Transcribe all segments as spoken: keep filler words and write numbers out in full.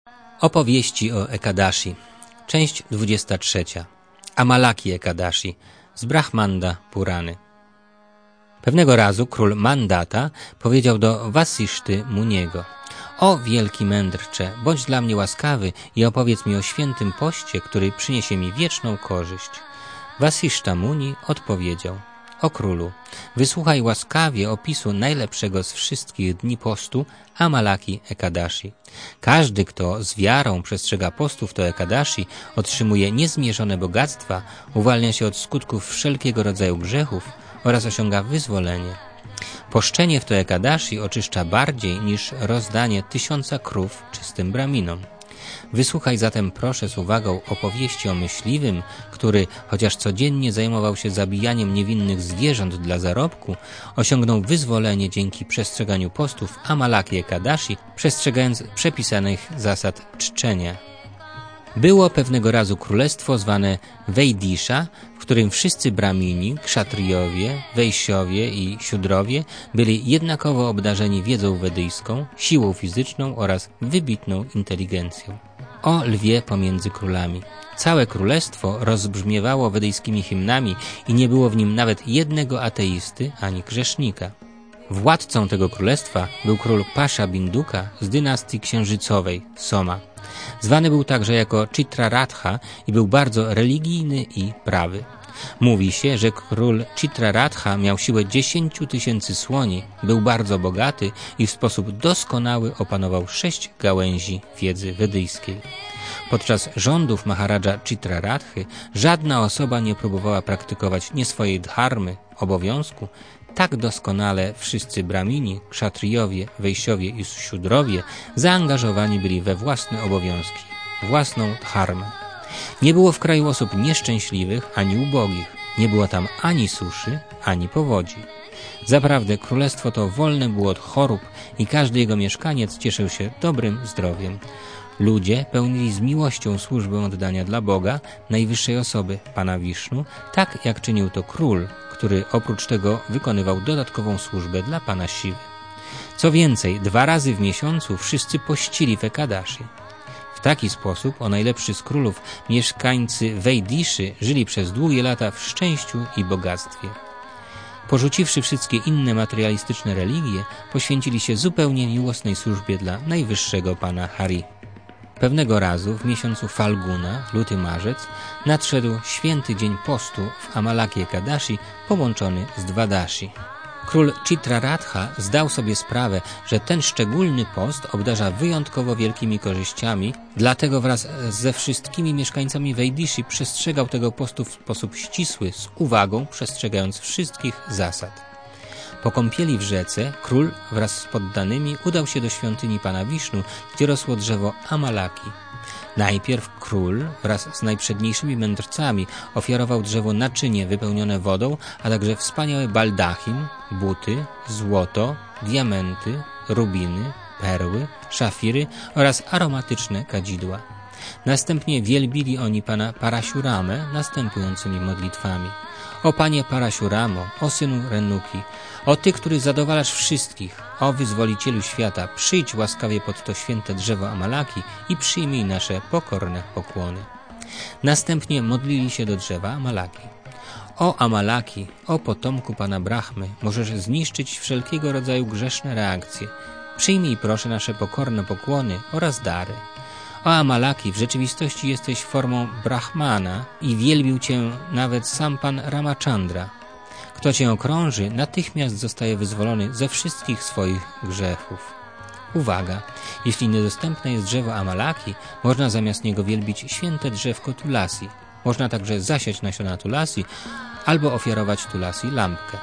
Opowieści o Ekadashi. Część dwudziesta trzecia. Amalaki Ekadashi z Brahmanda Purany. Pewnego razu król Mandata powiedział do Wasiszty Muniego: O wielki mędrcze, bądź dla mnie łaskawy i opowiedz mi o świętym poście, który przyniesie mi wieczną korzyść. Wasiszta Muni odpowiedział: O królu, wysłuchaj łaskawie opisu najlepszego z wszystkich dni postu, Amalaki Ekadashi. Każdy, kto z wiarą przestrzega postów to Ekadashi, otrzymuje niezmierzone bogactwa, uwalnia się od skutków wszelkiego rodzaju grzechów oraz osiąga wyzwolenie. Poszczenie w to Ekadashi oczyszcza bardziej niż rozdanie tysiąca krów czystym braminom. Wysłuchaj zatem proszę z uwagą opowieści o myśliwym, który, chociaż codziennie zajmował się zabijaniem niewinnych zwierząt dla zarobku, osiągnął wyzwolenie dzięki przestrzeganiu postów Amalaki Ekadashi, przestrzegając przepisanych zasad czczenia. Było pewnego razu królestwo zwane Vejdisha, w którym wszyscy bramini, kszatrijowie, wejśiowie i siudrowie byli jednakowo obdarzeni wiedzą wedyjską, siłą fizyczną oraz wybitną inteligencją. O lwie pomiędzy królami. Całe królestwo rozbrzmiewało wedyjskimi hymnami i nie było w nim nawet jednego ateisty ani grzesznika. Władcą tego królestwa był król Pasha Binduka z dynastii księżycowej Soma. Zwany był także jako Chitraratha i był bardzo religijny i prawy. Mówi się, że król Chitraratha miał siłę dziesięciu tysięcy słoni, był bardzo bogaty i w sposób doskonały opanował sześć gałęzi wiedzy wedyjskiej. Podczas rządów Maharadża Chitrarathy żadna osoba nie próbowała praktykować nie swojej dharmy, obowiązku. Tak doskonale wszyscy bramini, kszatrijowie, wejśiowie i siudrowie zaangażowani byli we własne obowiązki, własną dharmę. Nie było w kraju osób nieszczęśliwych ani ubogich, nie było tam ani suszy, ani powodzi. Zaprawdę królestwo to wolne było od chorób i każdy jego mieszkaniec cieszył się dobrym zdrowiem. Ludzie pełnili z miłością służbę oddania dla Boga, najwyższej osoby, Pana Wisznu, tak jak czynił to król, który oprócz tego wykonywał dodatkową służbę dla Pana Siwy. Co więcej, dwa razy w miesiącu wszyscy pościli w Ekadashi. W taki sposób, o najlepszy z królów, mieszkańcy Vejdiszy żyli przez długie lata w szczęściu i bogactwie. Porzuciwszy wszystkie inne materialistyczne religie, poświęcili się zupełnie miłosnej służbie dla najwyższego Pana Hari. Pewnego razu w miesiącu Falguna, luty marzec, nadszedł święty dzień postu w Amalaki Ekadashi połączony z Dwadashi. Król Chitraratha zdał sobie sprawę, że ten szczególny post obdarza wyjątkowo wielkimi korzyściami, dlatego wraz ze wszystkimi mieszkańcami Vejdishi przestrzegał tego postu w sposób ścisły, z uwagą przestrzegając wszystkich zasad. Po kąpieli w rzece król wraz z poddanymi udał się do świątyni Pana Wisznu, gdzie rosło drzewo Amalaki. Najpierw król wraz z najprzedniejszymi mędrcami ofiarował drzewo naczynie wypełnione wodą, a także wspaniały baldachim, buty, złoto, diamenty, rubiny, perły, szafiry oraz aromatyczne kadzidła. Następnie wielbili oni Pana Parashuramę następującymi modlitwami. O Panie Parashuramo, o Synu Renuki, o Ty, który zadowalasz wszystkich, o Wyzwolicielu świata, przyjdź łaskawie pod to święte drzewo Amalaki i przyjmij nasze pokorne pokłony. Następnie modlili się do drzewa Amalaki. O Amalaki, o potomku Pana Brahmy, możesz zniszczyć wszelkiego rodzaju grzeszne reakcje. Przyjmij proszę nasze pokorne pokłony oraz dary. O Amalaki, w rzeczywistości jesteś formą Brahmana i wielbił Cię nawet sam Pan Ramachandra. Kto Cię okrąży, natychmiast zostaje wyzwolony ze wszystkich swoich grzechów. Uwaga! Jeśli niedostępne jest drzewo Amalaki, można zamiast niego wielbić święte drzewko Tulasi. Można także zasiać nasiona Tulasi albo ofiarować Tulasi lampkę.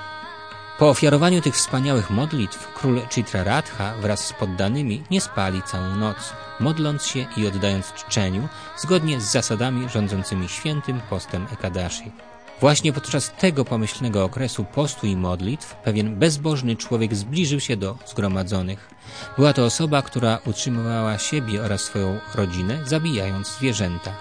Po ofiarowaniu tych wspaniałych modlitw król Chitraratha wraz z poddanymi nie spali całą noc, modląc się i oddając czczeniu zgodnie z zasadami rządzącymi świętym postem Ekadashi. Właśnie podczas tego pomyślnego okresu postu i modlitw pewien bezbożny człowiek zbliżył się do zgromadzonych. Była to osoba, która utrzymywała siebie oraz swoją rodzinę, zabijając zwierzęta.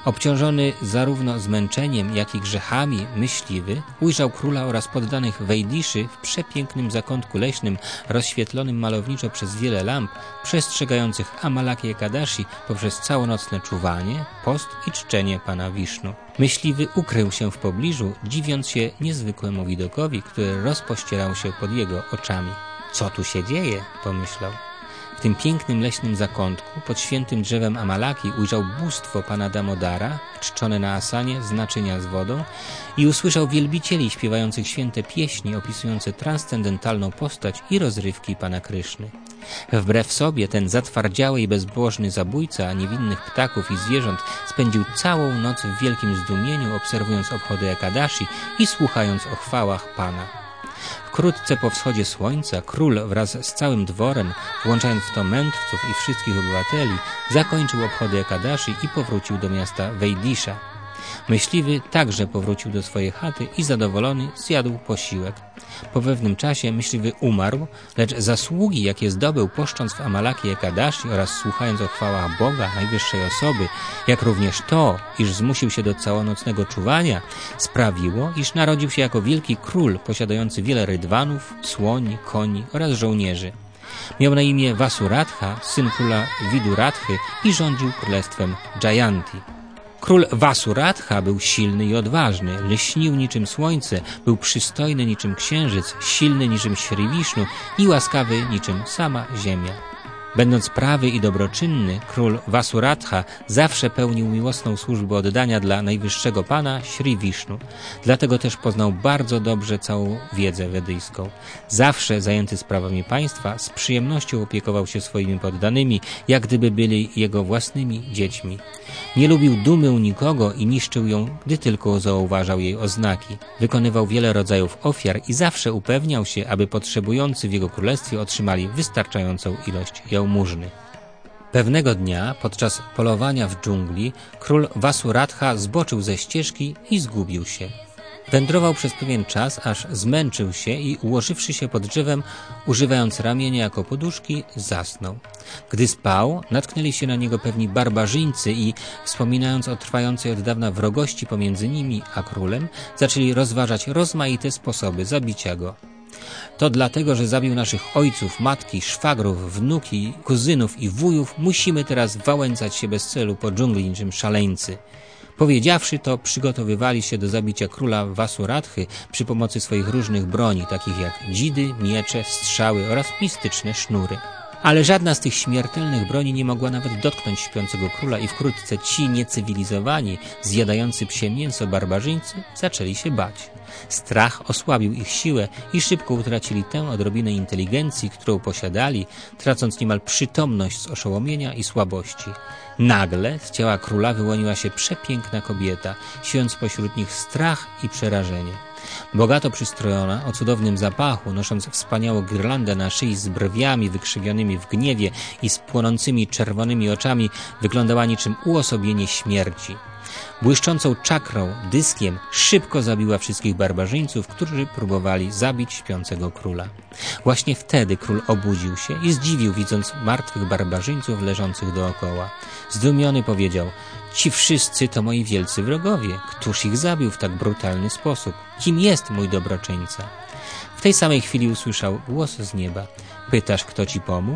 Obciążony zarówno zmęczeniem, jak i grzechami, myśliwy ujrzał króla oraz poddanych Wejdiszy w przepięknym zakątku leśnym, rozświetlonym malowniczo przez wiele lamp, przestrzegających Amalaki Ekadashi poprzez całonocne czuwanie, post i czczenie Pana Wisznu. Myśliwy ukrył się w pobliżu, dziwiąc się niezwykłemu widokowi, który rozpościerał się pod jego oczami. Co tu się dzieje? Pomyślał. W tym pięknym leśnym zakątku, pod świętym drzewem Amalaki, ujrzał bóstwo Pana Damodara, czczone na asanie z naczynia z wodą, i usłyszał wielbicieli śpiewających święte pieśni opisujące transcendentalną postać i rozrywki Pana Kryszny. Wbrew sobie ten zatwardziały i bezbożny zabójca niewinnych ptaków i zwierząt spędził całą noc w wielkim zdumieniu, obserwując obchody Ekadashi i słuchając o chwałach Pana. Wkrótce po wschodzie słońca król wraz z całym dworem, włączając w to mędrców i wszystkich obywateli, zakończył obchody Ekadashi i powrócił do miasta Wejdisza. Myśliwy także powrócił do swojej chaty i zadowolony zjadł posiłek. Po pewnym czasie myśliwy umarł, lecz zasługi, jakie zdobył poszcząc w Amalaki Ekadashi oraz słuchając o chwałach Boga, najwyższej osoby, jak również to, iż zmusił się do całonocnego czuwania, sprawiło, iż narodził się jako wielki król posiadający wiele rydwanów, słoni, koni oraz żołnierzy. Miał na imię Vasuratha, syn króla Vidurathy, i rządził królestwem Jayanti. Król Vasuratha był silny i odważny, lśnił niczym słońce, był przystojny niczym księżyc, silny niczym Śri Wisznu i łaskawy niczym sama ziemia. Będąc prawy i dobroczynny, król Vasuratha zawsze pełnił miłosną służbę oddania dla najwyższego Pana, Śri Wisznu. Dlatego też poznał bardzo dobrze całą wiedzę wedyjską. Zawsze zajęty sprawami państwa, z przyjemnością opiekował się swoimi poddanymi, jak gdyby byli jego własnymi dziećmi. Nie lubił dumy u nikogo i niszczył ją, gdy tylko zauważał jej oznaki. Wykonywał wiele rodzajów ofiar i zawsze upewniał się, aby potrzebujący w jego królestwie otrzymali wystarczającą ilość jałmużny. Pewnego dnia, podczas polowania w dżungli, król Vasuratha zboczył ze ścieżki i zgubił się. Wędrował przez pewien czas, aż zmęczył się i ułożywszy się pod drzewem, używając ramienia jako poduszki, zasnął. Gdy spał, natknęli się na niego pewni barbarzyńcy i, wspominając o trwającej od dawna wrogości pomiędzy nimi a królem, zaczęli rozważać rozmaite sposoby zabicia go. To dlatego, że zabił naszych ojców, matki, szwagrów, wnuki, kuzynów i wujów, musimy teraz wałęsać się bez celu po dżungli niczym szaleńcy. Powiedziawszy to, przygotowywali się do zabicia króla Vasurathy przy pomocy swoich różnych broni, takich jak dzidy, miecze, strzały oraz mistyczne sznury. Ale żadna z tych śmiertelnych broni nie mogła nawet dotknąć śpiącego króla i wkrótce ci niecywilizowani, zjadający psie mięso barbarzyńcy zaczęli się bać. Strach osłabił ich siłę i szybko utracili tę odrobinę inteligencji, którą posiadali, tracąc niemal przytomność z oszołomienia i słabości. Nagle z ciała króla wyłoniła się przepiękna kobieta, siejąc pośród nich strach i przerażenie. Bogato przystrojona, o cudownym zapachu, nosząc wspaniałą girlandę na szyi z brwiami wykrzywionymi w gniewie i z płonącymi czerwonymi oczami, wyglądała niczym uosobienie śmierci. Błyszczącą czakrą, dyskiem, szybko zabiła wszystkich barbarzyńców, którzy próbowali zabić śpiącego króla. Właśnie wtedy król obudził się i zdziwił, widząc martwych barbarzyńców leżących dookoła. Zdumiony powiedział: ci wszyscy to moi wielcy wrogowie. Któż ich zabił w tak brutalny sposób? Kim jest mój dobroczyńca? W tej samej chwili usłyszał głos z nieba. Pytasz, kto ci pomógł?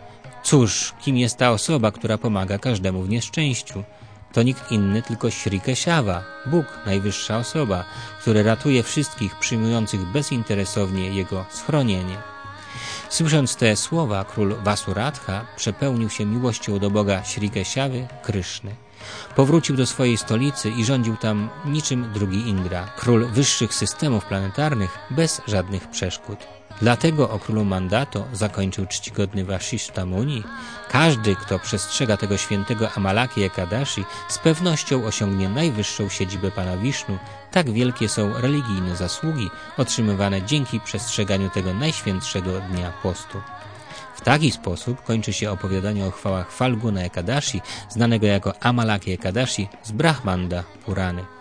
Cóż, kim jest ta osoba, która pomaga każdemu w nieszczęściu? To nikt inny, tylko Śri Kesiava, Bóg, najwyższa osoba, który ratuje wszystkich przyjmujących bezinteresownie Jego schronienie. Słysząc te słowa, król Vasuratha przepełnił się miłością do Boga Śri Kesiavy, Kryszny. Powrócił do swojej stolicy i rządził tam niczym drugi Indra, król wyższych systemów planetarnych, bez żadnych przeszkód. Dlatego o królu Mandato zakończył czcigodny Vasishta Muni: każdy, kto przestrzega tego świętego Amalaki Ekadashi, z pewnością osiągnie najwyższą siedzibę Pana Wisznu. Tak wielkie są religijne zasługi otrzymywane dzięki przestrzeganiu tego najświętszego dnia postu. W taki sposób kończy się opowiadanie o chwałach Falguna Ekadashi, znanego jako Amalaki Ekadashi z Brahmanda Purany.